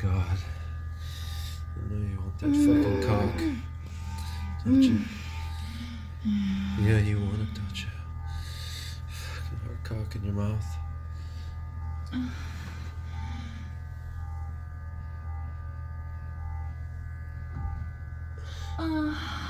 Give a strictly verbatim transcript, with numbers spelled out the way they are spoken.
God. I know you want that fucking cock. Don't you? Yeah, you want it, don't you? Fucking hard cock in your mouth. Uh.